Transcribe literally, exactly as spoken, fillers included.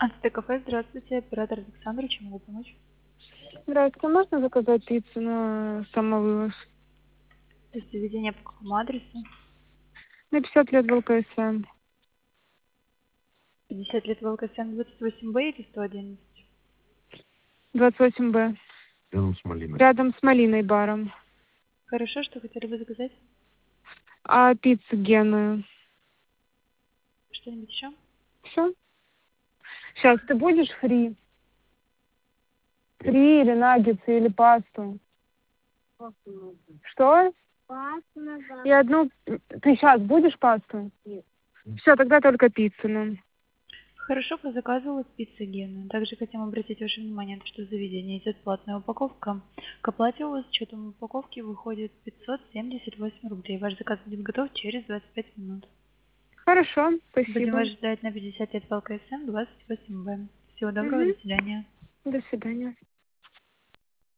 Ацтекафе, здравствуйте, оператор Александр, чем могу помочь? Здравствуйте, можно заказать пиццу на самовывоз? То есть заведение по какому адресу? На пятьдесят лет в ЛКСМ. пятьдесят лет ВЛКСМ двадцать восемь Б или сто одиннадцать? двадцать восемь Б. Рядом с малиной. Рядом с Малиной баром. Хорошо, что хотели бы заказать? А пиццу геную? Что-нибудь еще? Все? Сейчас, ты будешь фри? Фри или наггетсы, или пасту? Что? И одну... Ты сейчас будешь пасту? Нет. Все, тогда только пиццу нам. Хорошо, позаказывала пицца Гена. Также хотим обратить ваше внимание, на то, что в заведении идет платная упаковка. К оплате у вас с учетом упаковки выходит пятьсот семьдесят восемь рублей. Ваш заказ будет готов через двадцать пять минут. Хорошо, Будем спасибо. вас ждать на пятьдесят лет ВЛКСМ двадцать восемь Б. Всего доброго, Угу. до свидания. До свидания.